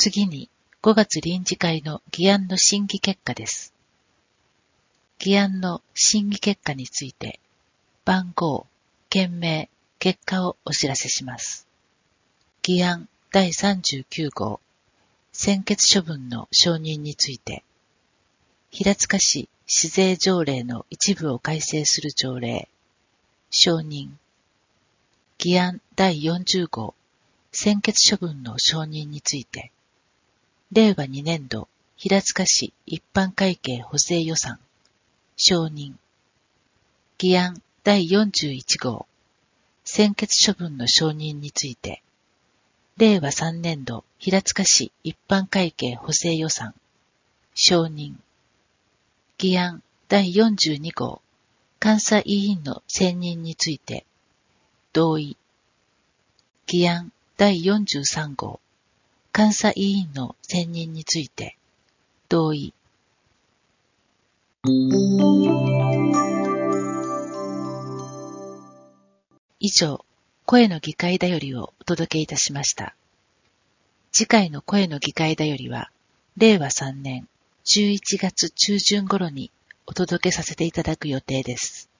次に5月臨時会の議案の審議結果です。議案の審議結果について、番号、件名、結果をお知らせします。議案第39号、専決処分の承認について、平塚市市税条例の一部を改正する条例、承認。議案第40号、専決処分の承認について、令和2年度平塚市一般会計補正予算、承認。議案第41号、専決処分の承認について、令和3年度平塚市一般会計補正予算、承認。議案第42号、監査委員の選任について、同意。議案第43号、監査委員の選任について、同意。以上、声の議会だよりをお届けいたしました。次回の声の議会だよりは、令和3年11月中旬頃にお届けさせていただく予定です。